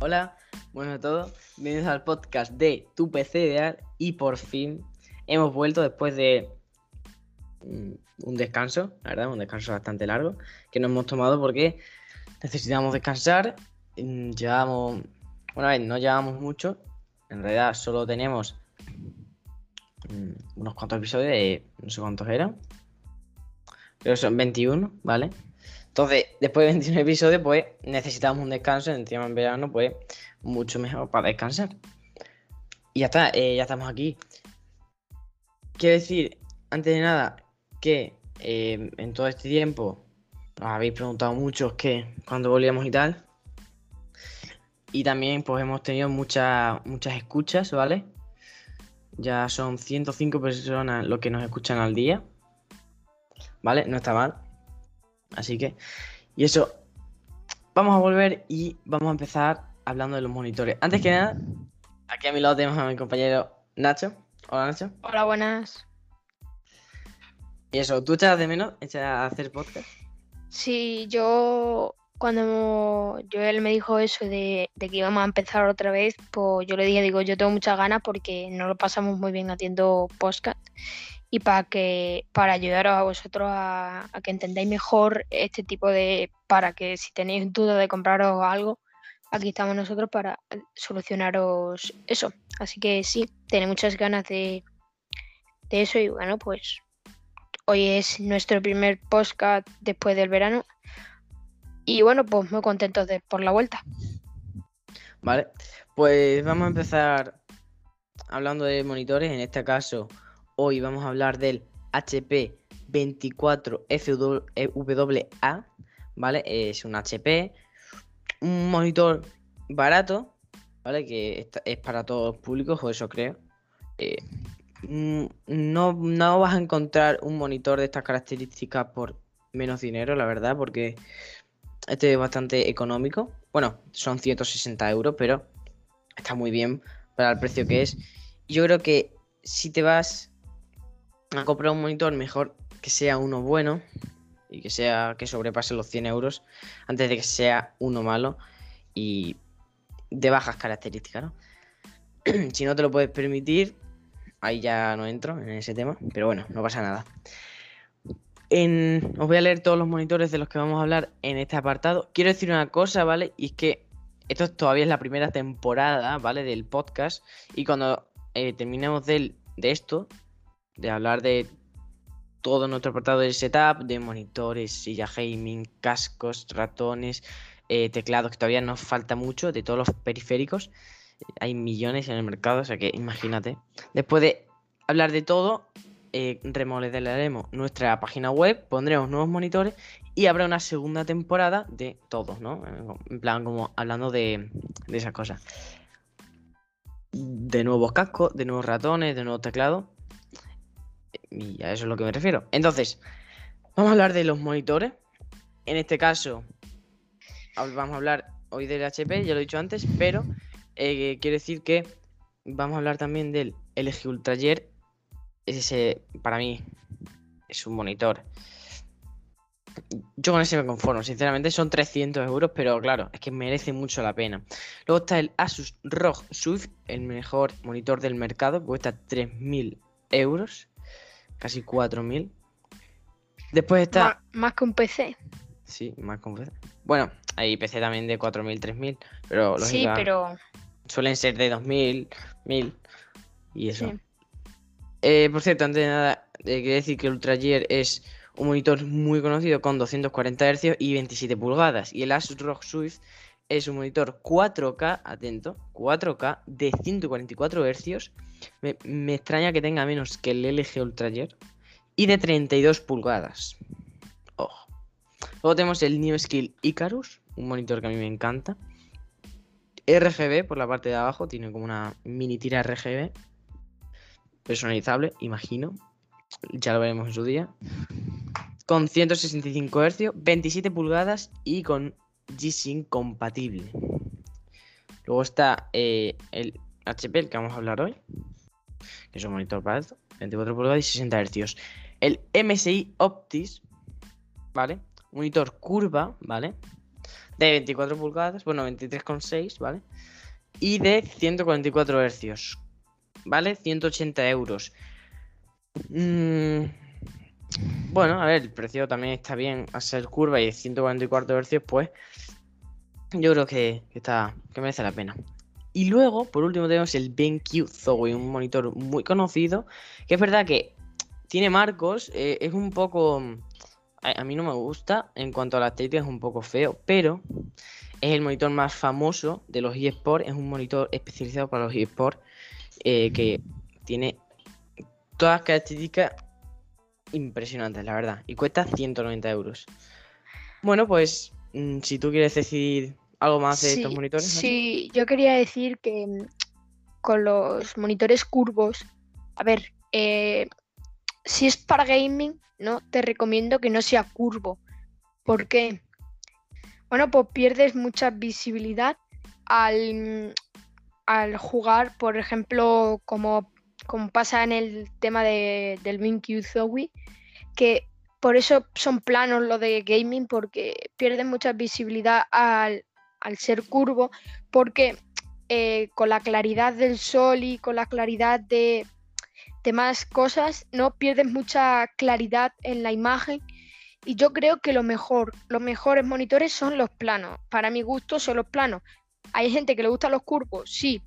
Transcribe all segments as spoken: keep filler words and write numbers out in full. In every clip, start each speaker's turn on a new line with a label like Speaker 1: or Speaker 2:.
Speaker 1: Hola, buenos a todos, bienvenidos al podcast de Tu P C Ideal y por fin hemos vuelto después de un, un descanso, la verdad, un descanso bastante largo que nos hemos tomado porque necesitamos descansar. Mm, Llevamos, bueno, a ver, no llevamos mucho, en realidad solo tenemos mm, unos cuantos episodios, de, no sé cuántos eran, pero son veintiuno, ¿vale? Entonces, después de veintiún episodios, pues necesitamos un descanso, encima en verano, pues mucho mejor para descansar. Y ya está, eh, ya estamos aquí. Quiero decir, antes de nada, que eh, en todo este tiempo os habéis preguntado muchos que cuándo volvíamos y tal. Y también pues hemos tenido muchas muchas escuchas, ¿vale? Ya son ciento cinco personas los que nos escuchan al día, ¿vale? No está mal. Así que, y eso, vamos a volver y vamos a empezar hablando de los monitores. Antes que nada, aquí a mi lado tenemos a mi compañero Nacho. Hola, Nacho.
Speaker 2: Hola, buenas.
Speaker 1: Y eso, ¿tú echas de menos echas a hacer podcast?
Speaker 2: Sí, yo cuando yo él me dijo eso de, de que íbamos a empezar otra vez, pues yo le dije, digo, yo tengo muchas ganas porque nos lo pasamos muy bien haciendo podcast y para que para ayudaros a vosotros a, a que entendáis mejor este tipo de, para que si tenéis dudas de compraros algo, aquí estamos nosotros para solucionaros eso. Así que sí, tengo muchas ganas de, de eso y bueno, pues hoy es nuestro primer podcast después del verano. Y bueno, pues muy contentos de por la vuelta.
Speaker 1: Vale, pues vamos a empezar hablando de monitores. En este caso, hoy vamos a hablar del H P veinticuatro F W A, ¿vale? Es un H P, un monitor barato, ¿vale? Que es para todos los públicos, o eso creo. Eh, no, no vas a encontrar un monitor de estas características por menos dinero, la verdad, porque este es bastante económico. Bueno, son ciento sesenta euros, pero está muy bien para el precio que es. Yo creo que si te vas a comprar un monitor, mejor que sea uno bueno y que sea que sobrepase los cien euros antes de que sea uno malo y de bajas características, ¿no? Si no te lo puedes permitir, ahí ya no entro en ese tema, pero bueno, no pasa nada. En... Os voy a leer todos los monitores de los que vamos a hablar en este apartado. Quiero decir una cosa, ¿vale? Y es que esto todavía es la primera temporada, ¿vale? Del podcast. Y cuando eh, terminemos de, de esto, de hablar de todo nuestro apartado de setup, de monitores, silla gaming, cascos, ratones, eh, teclados, que todavía nos falta mucho, de todos los periféricos. Hay millones en el mercado, o sea que imagínate. Después de hablar de todo, eh, remodelaremos nuestra página web, pondremos nuevos monitores y habrá una segunda temporada de todos, ¿no? En plan, como hablando de, de esas cosas. De nuevos cascos, de nuevos ratones, de nuevos teclados. Y a eso es lo que me refiero. Entonces, vamos a hablar de los monitores. En este caso, vamos a hablar hoy del H P, ya lo he dicho antes, pero eh, quiero decir que vamos a hablar también del L G Ultragear. Ese, para mí, es un monitor. Yo con ese me conformo, sinceramente son trescientos euros, pero claro, es que merece mucho la pena. Luego está el Asus R O G Swift, el mejor monitor del mercado, cuesta tres mil euros, casi cuatro mil. Después está...
Speaker 2: Más, más que un P C.
Speaker 1: Sí, más con P C. Bueno, hay P C también de cuatro mil, tres mil, pero
Speaker 2: Sí,
Speaker 1: lógica,
Speaker 2: pero...
Speaker 1: suelen ser de dos mil, mil y eso.
Speaker 2: Sí.
Speaker 1: Eh, por cierto, antes de nada, eh, quería decir que el Ultragear es un monitor muy conocido con doscientos cuarenta hercios y veintisiete pulgadas. Y el Asus R O G Swift es un monitor cuatro K, atento, cuatro K de ciento cuarenta y cuatro hercios. Me, me extraña que tenga menos que el L G Ultragear. Y de treinta y dos pulgadas. Ojo. Luego tenemos el New Skill Icarus, un monitor que a mí me encanta. R G B por la parte de abajo, tiene como una mini tira R G B. Personalizable, imagino. Ya lo veremos en su día. Con ciento sesenta y cinco hercios, veintisiete pulgadas y con G-Sync compatible. Luego está eh, el H P, el que vamos a hablar hoy, que es un monitor para esto, veinticuatro pulgadas y sesenta hercios. El M S I Optis, ¿vale? Monitor curva, ¿vale? de veinticuatro pulgadas, bueno, veintitrés coma seis, ¿vale? Y de ciento cuarenta y cuatro hercios, ¿vale? ciento ochenta euros. Mm, bueno, a ver, el precio también está bien a ser curva y de ciento cuarenta y cuatro hercios, pues yo creo que, que está, que merece la pena. Y luego, por último, tenemos el BenQ Zowie, un monitor muy conocido, que es verdad que tiene marcos, eh, es un poco... A, a mí no me gusta, en cuanto a la estética es un poco feo, pero es el monitor más famoso de los eSports, es un monitor especializado para los eSports, eh, que tiene todas las características impresionantes, la verdad, y cuesta ciento noventa euros. Bueno, pues mm, si tú quieres decir algo más de estos
Speaker 2: Sí,
Speaker 1: monitores, Nacho.
Speaker 2: sí, yo quería decir que mm, con los monitores curvos, a ver, eh, si es para gaming, ¿no? Te recomiendo que no sea curvo. ¿Por qué? Bueno, pues pierdes mucha visibilidad al, al jugar, por ejemplo, como, como pasa en el tema de, del BenQ Zowie, que por eso son planos los de gaming, porque pierden mucha visibilidad al, al ser curvo, porque eh, con la claridad del sol y con la claridad de, de más cosas, no pierdes mucha claridad en la imagen. Y yo creo que lo mejor, los mejores monitores son los planos. Para mi gusto son los planos. Hay gente que le gustan los curvos, sí,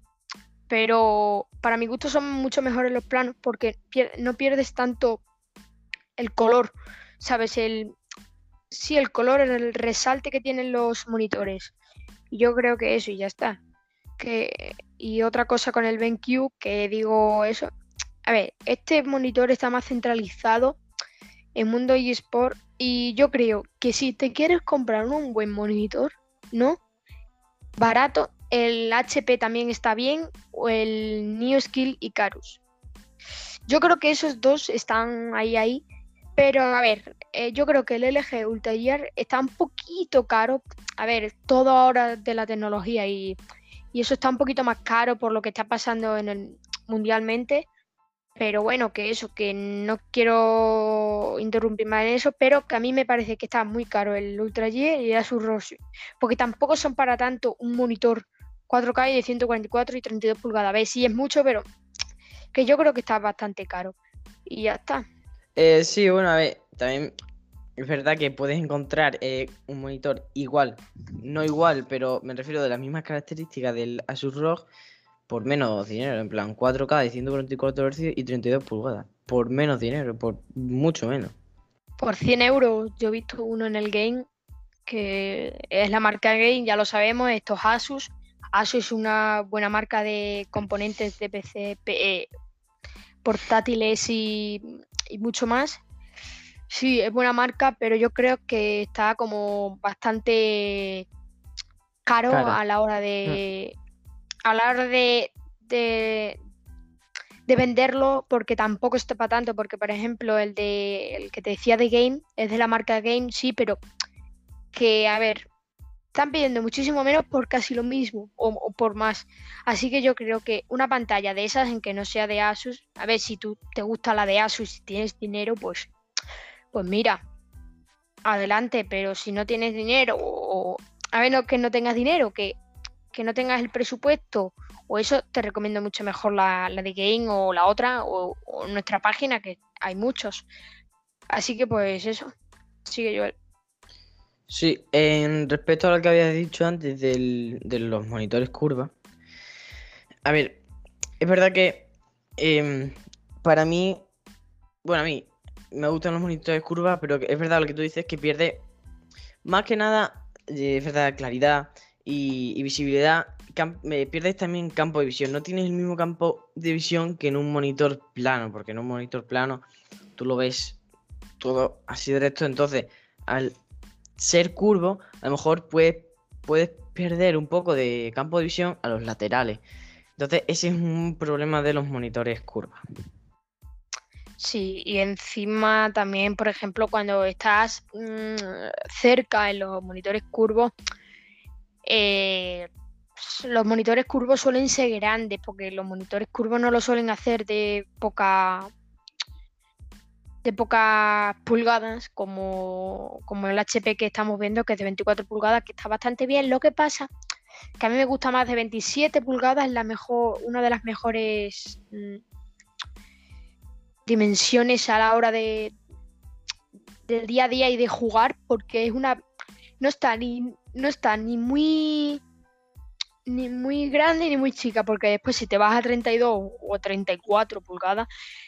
Speaker 2: pero para mi gusto son mucho mejores los planos porque pier- no pierdes tanto el color, ¿sabes? El, sí, el color, el resalte que tienen los monitores. Y yo creo que eso y ya está. Que, y otra cosa con el BenQ, que digo eso. A ver, este monitor está más centralizado en mundo eSport y yo creo que si te quieres comprar un buen monitor, ¿no? Barato, el H P también está bien o el NeoSkill Icarus. Yo creo que esos dos están ahí, ahí. Pero a ver, eh, yo creo que el L G Ultragear está un poquito caro. A ver, todo ahora de la tecnología y, y eso está un poquito más caro por lo que está pasando en el, mundialmente. Pero bueno, que eso, que no quiero interrumpir más en eso, pero que a mí me parece que está muy caro el Ultra G y el Asus R O G, porque tampoco son para tanto un monitor cuatro K y de ciento cuarenta y cuatro y treinta y dos pulgadas. A ver, sí es mucho, pero que yo creo que está bastante caro. Y ya está.
Speaker 1: Eh, sí, bueno, a ver, también es verdad que puedes encontrar eh, un monitor igual, no igual, pero me refiero de las mismas características del Asus R O G por menos dinero, en plan cuatro K de ciento cuarenta y cuatro Hz y treinta y dos pulgadas, por menos dinero, por mucho menos.
Speaker 2: Por cien euros yo he visto uno en el Game, que es la marca Game, ya lo sabemos, esto es Asus. Asus es una buena marca de componentes de P C, P- eh, portátiles y, y mucho más. Sí, es buena marca, pero yo creo que está como bastante caro
Speaker 1: Cara.
Speaker 2: a la hora
Speaker 1: Mm.
Speaker 2: de a la hora de, de, de venderlo, porque tampoco está para tanto, porque por ejemplo el de el que te decía de Game es de la marca Game, sí, pero que a ver, están pidiendo muchísimo menos por casi lo mismo o, o por más. Así que yo creo que una pantalla de esas en que no sea de Asus, a ver si tú te gusta la de Asus, si tienes dinero, pues pues mira, adelante, pero si no tienes dinero o a menos que no tengas dinero, que, que no tengas el presupuesto o eso, te recomiendo mucho mejor la, la de Game o la otra o, o nuestra página, que hay muchos. Así que pues eso, sigue Joel.
Speaker 1: Sí, en respecto a lo que habías dicho antes del- de los monitores curva, a ver, es verdad que em, para mí, bueno, a mí me gustan los monitores curvas, pero que es verdad lo que tú dices que pierde más que nada, eh, es verdad, claridad y, y visibilidad. Cam- me pierdes también campo de visión. No tienes el mismo campo de visión que en un monitor plano, porque en un monitor plano tú lo ves todo así directo. Entonces, al ser curvo, a lo mejor puedes, puedes perder un poco de campo de visión a los laterales. Entonces, ese es un problema de los monitores curvas.
Speaker 2: Sí, y encima también, por ejemplo, cuando estás mmm, cerca en los monitores curvos, eh, los monitores curvos suelen ser grandes, porque los monitores curvos no lo suelen hacer de poca de pocas pulgadas, como, como el H P que estamos viendo, que es de veinticuatro pulgadas, que está bastante bien. Lo que pasa que a mí me gusta más de veintisiete pulgadas, la mejor, una de las mejores mmm, dimensiones a la hora de del día a día y de jugar, porque es una no está ni no está ni muy ni muy grande ni muy chica, porque después si te vas a treinta y dos o treinta y cuatro pulgadas,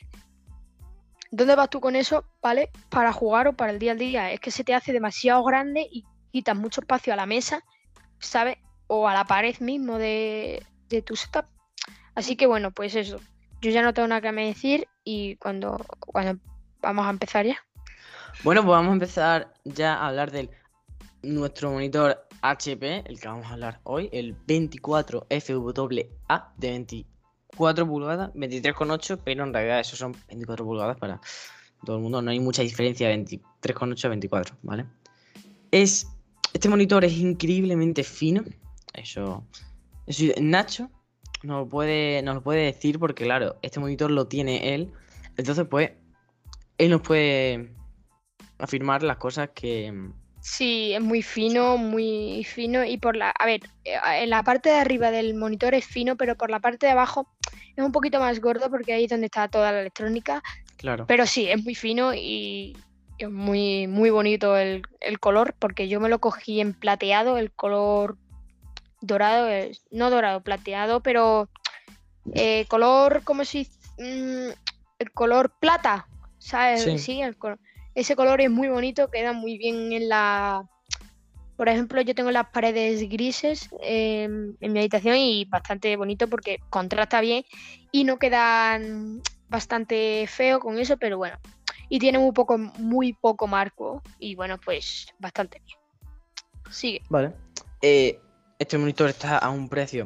Speaker 2: ¿dónde vas tú con eso, vale? Para jugar o para el día a día. Es que se te hace demasiado grande y quitas mucho espacio a la mesa, ¿sabes? O a la pared mismo de, de tu setup. Así que bueno, pues eso. Yo ya no tengo nada que me decir y cuando, cuando vamos a empezar ya.
Speaker 1: Bueno, pues vamos a empezar ya a hablar del nuestro monitor H P, el que vamos a hablar hoy, el veinticuatro F W A de veinticuatro pulgadas, veintitrés coma ocho, pero en realidad eso son veinticuatro pulgadas para todo el mundo, no hay mucha diferencia de veintitrés coma ocho a veinticuatro, ¿vale? Es, este monitor es increíblemente fino, eso, eso Nacho nos lo, puede, nos lo puede decir porque claro, este monitor lo tiene él, entonces pues él nos puede afirmar las cosas que...
Speaker 2: Sí, es muy fino, muy fino y por la... A ver, en la parte de arriba del monitor es fino, pero por la parte de abajo es un poquito más gordo porque ahí es donde está toda la electrónica.
Speaker 1: Claro.
Speaker 2: Pero sí, es muy fino y es muy, muy bonito el, el color porque yo me lo cogí en plateado, el color dorado, es, no dorado, plateado, pero eh, color, ¿cómo se dice? Mm, el color plata, ¿sabes?
Speaker 1: Sí,
Speaker 2: sí el color. Ese color es muy bonito, queda muy bien en la... Por ejemplo, yo tengo las paredes grises eh, en mi habitación y bastante bonito porque contrasta bien y no queda bastante feo con eso, pero bueno. Y tiene muy poco, muy poco marco y bueno, pues bastante bien. Sigue.
Speaker 1: Vale. Eh, este monitor está a un precio.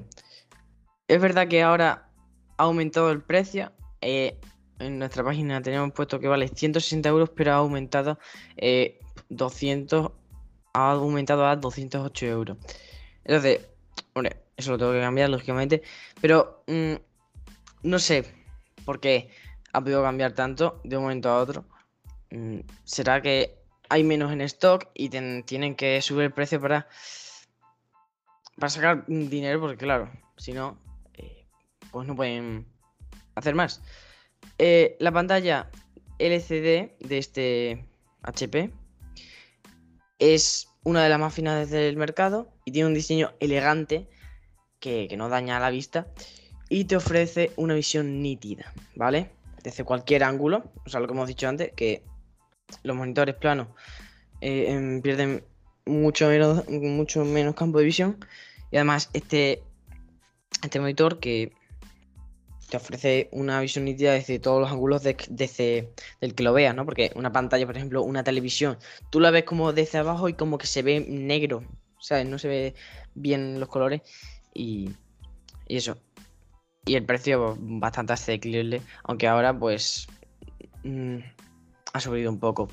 Speaker 1: Es verdad que ahora ha aumentado el precio. Eh, en nuestra página teníamos puesto que vale ciento sesenta euros, pero ha aumentado eh, doscientos, ha aumentado a doscientos ocho euros. Entonces, hombre, eso lo tengo que cambiar, lógicamente. Pero mmm, no sé por qué ha podido cambiar tanto de un momento a otro. Mm, ¿Será que hay menos en stock y ten, tienen que subir el precio para, para sacar dinero? Porque claro, si no, eh, pues no pueden hacer más. Eh, la pantalla L C D de este H P es una de las más finas del mercado y tiene un diseño elegante que, que no daña a la vista y te ofrece una visión nítida, ¿vale? Desde cualquier ángulo, o sea, lo que hemos dicho antes, que los monitores planos eh, em, pierden mucho menos, mucho menos campo de visión y además este, este monitor que te ofrece una visión nítida desde todos los ángulos de, desde del que lo veas, ¿no? Porque una pantalla, por ejemplo, una televisión, tú la ves como desde abajo y como que se ve negro, ¿sabes? No se ve bien los colores y, y eso. Y el precio bastante asequible, aunque ahora pues mmm, ha subido un poco.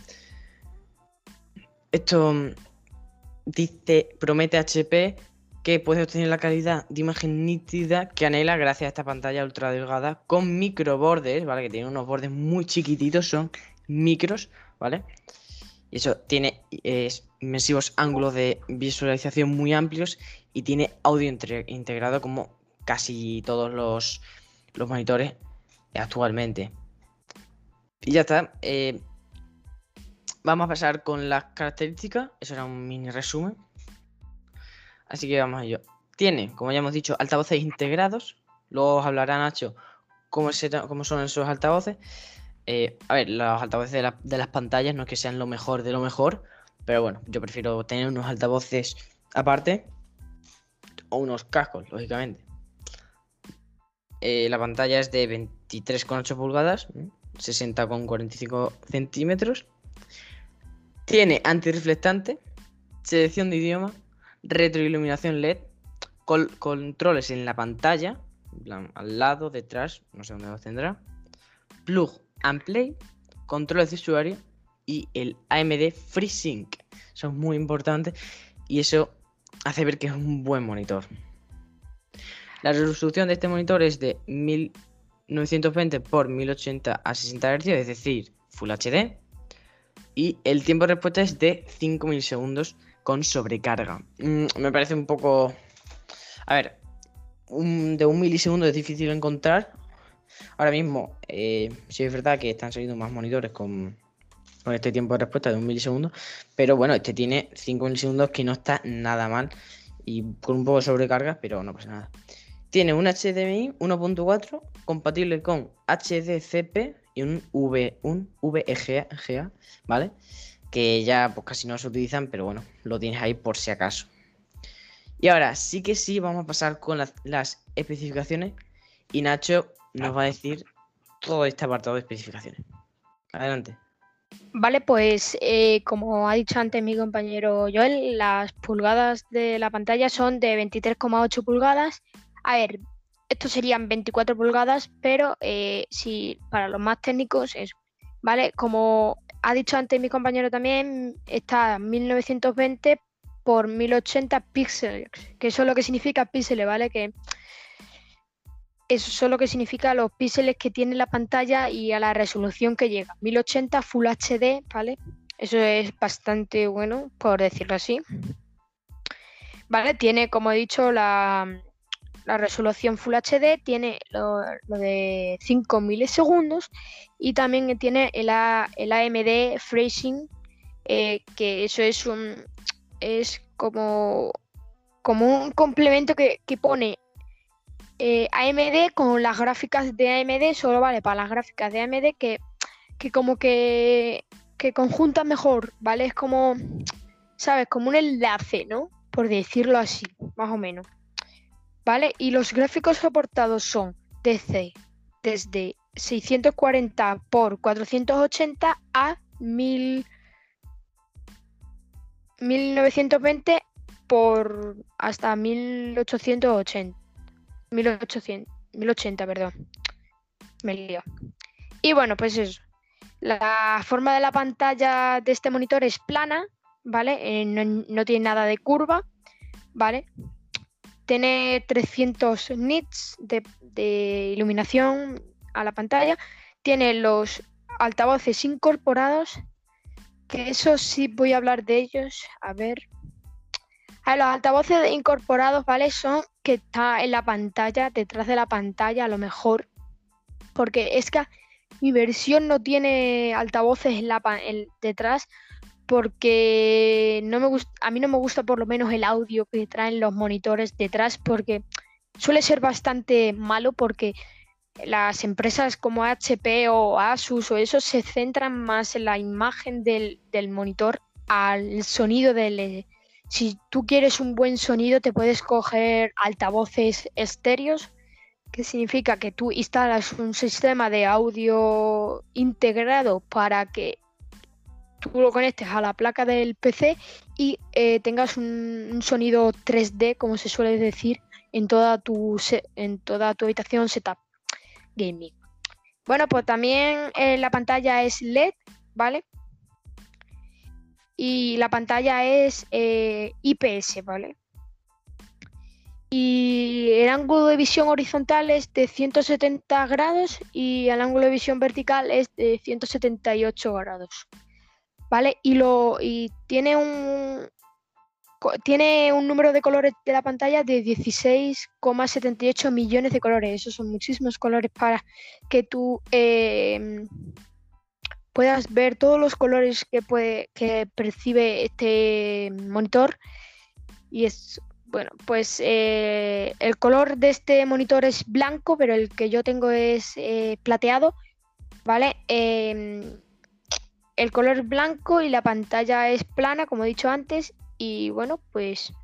Speaker 1: Esto dice, promete H P que puede obtener la calidad de imagen nítida que anhela gracias a esta pantalla ultra delgada con microbordes, ¿vale? Que tiene unos bordes muy chiquititos, son micros, ¿vale? Y eso tiene eh, inmersivos ángulos de visualización muy amplios y tiene audio integrado como casi todos los, los monitores actualmente. Y ya está. Eh, vamos a pasar con las características. Eso era un mini resumen. Así que vamos a ello. Tiene, como ya hemos dicho, altavoces integrados. Luego os hablará Nacho cómo, será, cómo son esos altavoces. Eh, a ver, los altavoces de, la, de las pantallas no es que sean lo mejor de lo mejor. Pero bueno, yo prefiero tener unos altavoces aparte. O unos cascos, lógicamente. Eh, la pantalla es de veintitrés coma ocho pulgadas. sesenta coma cuarenta y cinco centímetros. Tiene antirreflectante. Selección de idioma. Retroiluminación L E D, col controles en la pantalla, en plan, al lado, detrás, no sé dónde los tendrá, plug and play, controles de usuario y el A M D FreeSync. Eso es muy importante y eso hace ver que es un buen monitor. La resolución de este monitor es de mil novecientos veinte por mil ochenta a sesenta hercios, es decir, Full H D. Y el tiempo de respuesta es de cinco milisegundos con sobrecarga. Mm, me parece un poco... A ver, un, de un milisegundo es difícil encontrar. Ahora mismo, eh, sí es verdad que están saliendo más monitores con, con este tiempo de respuesta de un milisegundo. Pero bueno, este tiene cinco milisegundos que no está nada mal. Y con un poco de sobrecarga, pero no pasa nada. Tiene un H D M I uno punto cuatro compatible con H D C P y un, v, un V G A, ¿vale? Que ya pues casi no se utilizan, pero bueno, lo tienes ahí por si acaso. Y ahora sí que sí, vamos a pasar con las, las especificaciones y Nacho nos va a decir todo este apartado de especificaciones. Adelante.
Speaker 2: Vale, pues eh, como ha dicho antes mi compañero Joel, las pulgadas de la pantalla son de veintitrés coma ocho pulgadas. A ver, estos serían veinticuatro pulgadas, pero eh, si para los más técnicos es, ¿vale? Como ha dicho antes mi compañero también, está mil novecientos veinte por mil ochenta píxeles, que eso es lo que significa píxeles, ¿vale? Que eso es lo que significa los píxeles que tiene la pantalla y a la resolución que llega. mil ochenta Full H D, ¿vale? Eso es bastante bueno, por decirlo así. ¿Vale? Tiene, como he dicho, la, la resolución Full H D, tiene lo, lo de cinco milisegundos y también tiene el, A, el A M D FreeSync, eh, que eso es un es como, como un complemento que, que pone eh, A M D con las gráficas de A M D, solo vale para las gráficas de A M D que, que como que, que conjuntan mejor, ¿vale? Es como, ¿sabes? Como un enlace, ¿no? Por decirlo así, más o menos. ¿Vale? Y los gráficos soportados son desde, desde seiscientos cuarenta por cuatrocientos ochenta a mil, mil novecientos veinte por hasta mil ochocientos ochenta. mil ochocientos, mil ochenta, perdón. Me lío. Y bueno, pues eso. La forma de la pantalla de este monitor es plana, ¿vale? Eh, no, no tiene nada de curva, ¿vale? Tiene trescientos nits de, de iluminación a la pantalla. Tiene los altavoces incorporados, que eso sí voy a hablar de ellos. A ver. A ver, los altavoces incorporados, ¿vale? Son que está en la pantalla, detrás de la pantalla a lo mejor. Porque es que mi versión no tiene altavoces en la en, detrás, porque no me gusta, a mí no me gusta por lo menos el audio que traen los monitores detrás, porque suele ser bastante malo, porque las empresas como H P o Asus o eso se centran más en la imagen del, del monitor al sonido del... Si tú quieres un buen sonido te puedes coger altavoces estéreos, que significa que tú instalas un sistema de audio integrado para que tú lo conectes a la placa del P C y eh, tengas un, un sonido tres D, como se suele decir, en toda tu, en toda tu habitación setup gaming. Bueno, pues también eh, la pantalla es L E D, ¿vale? Y la pantalla es eh, I P S, ¿vale? Y el ángulo de visión horizontal es de ciento setenta grados y el ángulo de visión vertical es de ciento setenta y ocho grados. ¿Vale? Y, lo, y tiene un tiene un número de colores de la pantalla de dieciséis coma setenta y ocho millones de colores. Esos son muchísimos colores para que tú eh, puedas ver todos los colores que, puede, que percibe este monitor. Y es, bueno, pues eh, el color de este monitor es blanco, pero el que yo tengo es eh, plateado, ¿vale? Eh, El color es blanco y la pantalla es plana, como he dicho antes. Y bueno, pues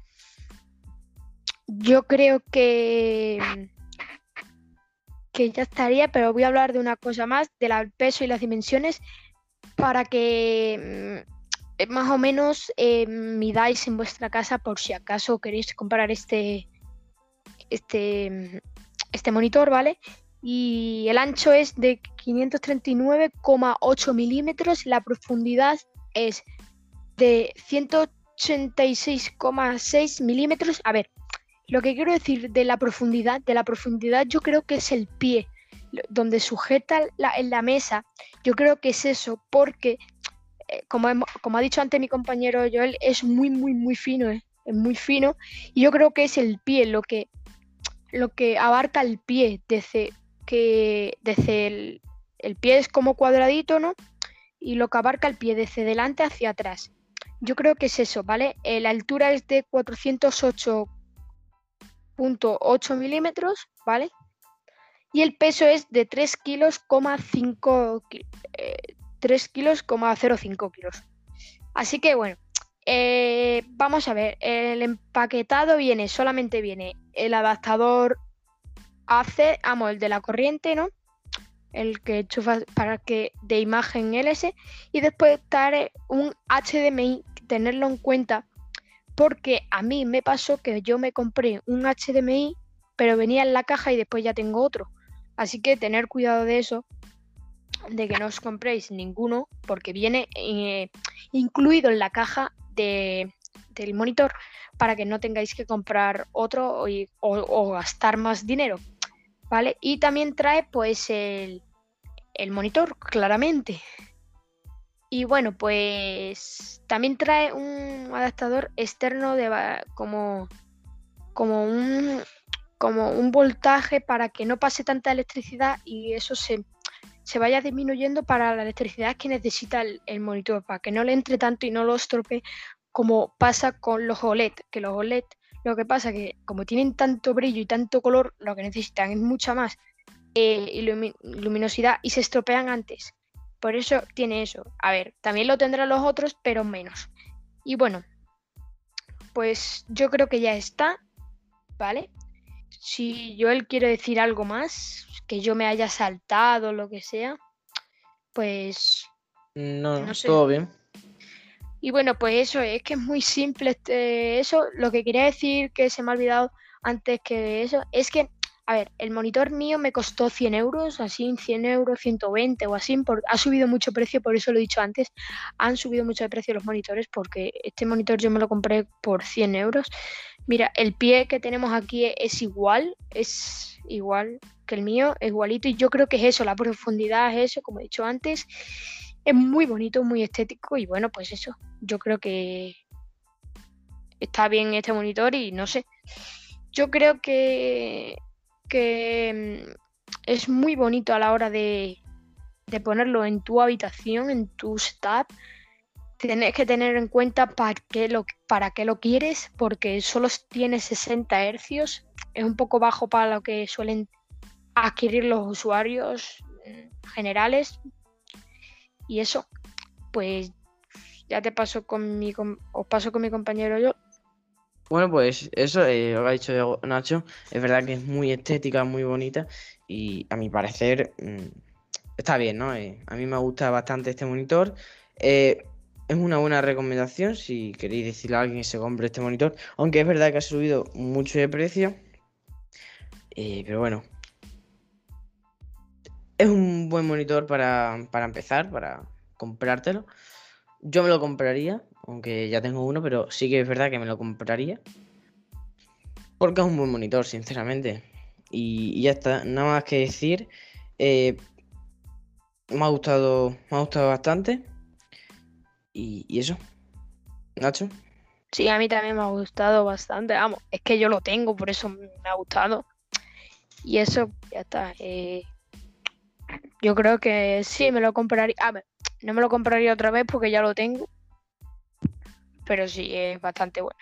Speaker 2: yo creo que, que ya estaría, pero voy a hablar de una cosa más, del peso y las dimensiones, para que mm, más o menos eh, midáis en vuestra casa por si acaso queréis comprar este, este, este monitor, ¿vale? Y el ancho es de quinientos treinta y nueve coma ocho milímetros, la profundidad es de ciento ochenta y seis coma seis milímetros. A ver, lo que quiero decir de la profundidad, de la profundidad yo creo que es el pie, donde sujeta la, en la mesa, yo creo que es eso, porque eh, como, hemos, como ha dicho antes mi compañero Joel, es muy, muy, muy fino, ¿eh? Es muy fino, y yo creo que es el pie lo que, lo que abarca el pie, desde que desde el, el pie es como cuadradito, ¿no? Y lo que abarca el pie desde delante hacia atrás. Yo creo que es eso, ¿vale? Eh, la altura es de cuatrocientos ocho punto ocho milímetros, ¿vale? Y el peso es de tres kilos, cinco, eh, tres kilos, cero cinco kilos. Así que bueno, eh, vamos a ver, el empaquetado viene, solamente viene el adaptador A C, amo, el de la corriente, ¿no? El que enchufas para que de imagen L S, y después trae un H D M I, tenerlo en cuenta, porque a mí me pasó que yo me compré un H D M I, pero venía en la caja y después ya tengo otro. Así que tener cuidado de eso, de que no os compréis ninguno, porque viene eh, incluido en la caja de, del monitor, para que no tengáis que comprar otro o, o, o gastar más dinero, ¿vale? Y también trae pues el, el monitor, claramente. Y bueno, pues también trae un adaptador externo de como, como un como un voltaje para que no pase tanta electricidad y eso se, se vaya disminuyendo para la electricidad que necesita el, el monitor, para que no le entre tanto y no lo estropee, como pasa con los O L E D, que los O L E D lo que pasa que como tienen tanto brillo y tanto color, lo que necesitan es mucha más eh, ilumi- luminosidad y se estropean antes. Por eso tiene eso. A ver, también lo tendrán los otros, pero menos. Y bueno, pues yo creo que ya está, ¿vale? Si Joel quiere decir algo más, que yo me haya saltado, lo que sea, pues
Speaker 1: No,
Speaker 2: no sé.
Speaker 1: todo bien.
Speaker 2: Y bueno, pues eso, es que es muy simple este, eso. Lo que quería decir, que se me ha olvidado antes que eso, es que, a ver, el monitor mío me costó cien euros, así, cien euros, ciento veinte o así, por, ha subido mucho precio, por eso lo he dicho antes, han subido mucho de precio los monitores, porque este monitor yo me lo compré por cien euros. Mira, el pie que tenemos aquí es igual, es igual que el mío, es igualito, y yo creo que es eso, la profundidad es eso, como he dicho antes. Es muy bonito, muy estético, y bueno, pues eso, yo creo que está bien este monitor y no sé, yo creo que, que es muy bonito a la hora de, de ponerlo en tu habitación, en tu setup. Tienes que tener en cuenta para qué lo, para qué lo quieres, porque solo tiene sesenta hercios, es un poco bajo para lo que suelen adquirir los usuarios generales, y eso, pues ya te paso con mi, os paso con mi compañero yo.
Speaker 1: Bueno, pues eso, eh, lo que ha dicho Nacho, es verdad que es muy estética, muy bonita y a mi parecer mmm, está bien, ¿no? Eh, a mí me gusta bastante este monitor. Eh, es una buena recomendación si queréis decirle a alguien que se compre este monitor, aunque es verdad que ha subido mucho de precio, eh, pero bueno, es un buen monitor para, para empezar, para comprártelo. Yo me lo compraría, aunque ya tengo uno, pero sí que es verdad que me lo compraría. Porque es un buen monitor, sinceramente. Y, y ya está, nada más que decir. Eh, me ha gustado, me ha gustado bastante. Y, y eso, Nacho.
Speaker 2: Sí, a mí también me ha gustado bastante. Vamos, es que yo lo tengo, por eso me ha gustado. Y eso, ya está. Eh, yo creo que sí, me lo compraría. A ver, no me lo compraría otra vez porque ya lo tengo. Pero sí, es bastante bueno.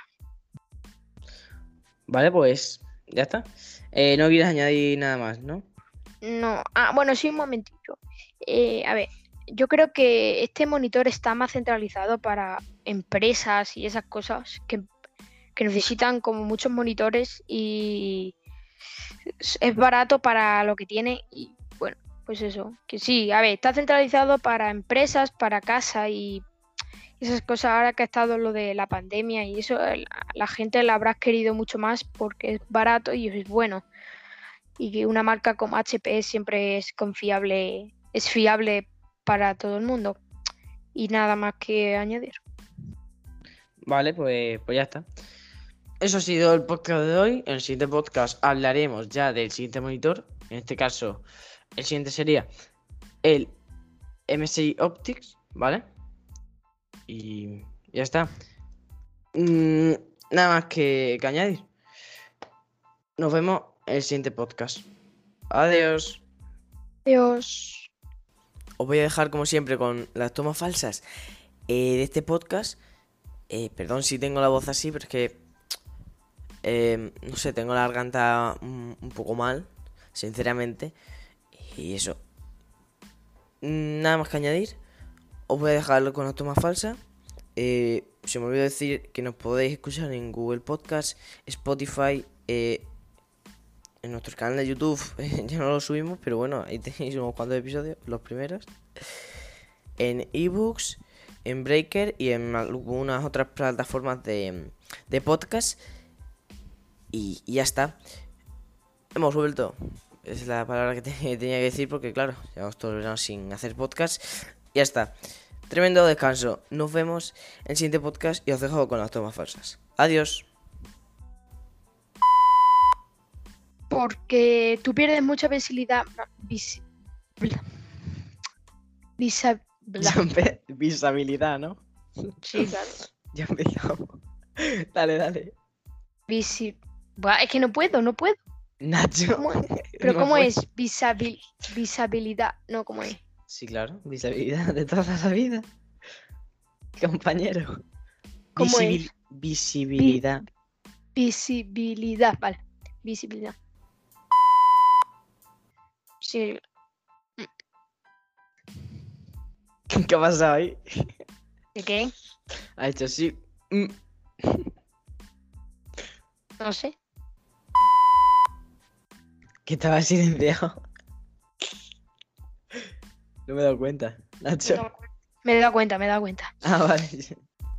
Speaker 1: Vale, pues ya está. Eh, no quieres añadir nada más, ¿no?
Speaker 2: No, ah, bueno, sí, un momentito. Eh, a ver, yo creo que este monitor está más centralizado para empresas y esas cosas que, que necesitan como muchos monitores, y es barato para lo que tiene. Y bueno, pues eso, que sí, a ver, está centralizado para empresas, para casa y esas cosas. Ahora que ha estado lo de la pandemia y eso, la, la gente la habrá querido mucho más porque es barato y es bueno. Y que una marca como H P siempre es confiable, es fiable para todo el mundo. Y nada más que añadir.
Speaker 1: Vale, pues, pues ya está. Eso ha sido el podcast de hoy. En el siguiente podcast hablaremos ya del siguiente monitor. En este caso, el siguiente sería el M S I Optics, ¿vale? Y ya está. Mm, nada más que, que añadir. Nos vemos en el siguiente podcast. Adiós.
Speaker 2: Adiós.
Speaker 3: Os voy a dejar como siempre con las tomas falsas eh, de este podcast. Eh, perdón si tengo la voz así, pero es que eh, no sé, tengo la garganta un, un poco mal, sinceramente. Y eso. Nada más que añadir. Os voy a dejarlo con las tomas falsas. Eh, se me olvidó decir que nos podéis escuchar en Google Podcast, Spotify, eh, en nuestro canal de YouTube. Ya no lo subimos, pero bueno, ahí tenéis unos cuantos episodios, los primeros. En ebooks, en Breaker y en algunas otras plataformas de, de podcast. Y, y ya está. Hemos vuelto. Es la palabra que te, tenía que decir porque claro, llevamos todo el verano sin hacer podcast. Ya está. Tremendo descanso. Nos vemos en el siguiente podcast y os dejo con las tomas falsas. Adiós.
Speaker 2: Porque tú pierdes mucha visibilidad. Vis, visa, bla.
Speaker 1: Visibilidad, ¿no?
Speaker 2: Sí, claro.
Speaker 1: Ya empezamos. Dale, dale.
Speaker 2: Visi, Buah, es que no puedo, no puedo.
Speaker 1: Nacho.
Speaker 2: ¿Cómo es? Pero
Speaker 1: No
Speaker 2: ¿cómo
Speaker 1: puedo.
Speaker 2: es? Visabil, visabilidad. No, ¿cómo es?
Speaker 1: Sí, claro. Visibilidad de toda la vida. Compañero.
Speaker 2: ¿Cómo
Speaker 1: Visibil-
Speaker 2: es?
Speaker 1: Visibilidad.
Speaker 2: Visibilidad, vale. Visibilidad. Sí.
Speaker 1: ¿Qué ha pasado ahí?
Speaker 2: ¿De qué?
Speaker 1: Ha hecho así. Mm.
Speaker 2: No sé.
Speaker 1: Que estaba silenciado. No me he dado cuenta.
Speaker 2: Me he
Speaker 1: Nacho.
Speaker 2: dado cuenta, me he dado cuenta. Me he dado cuenta.
Speaker 1: Ah, vale.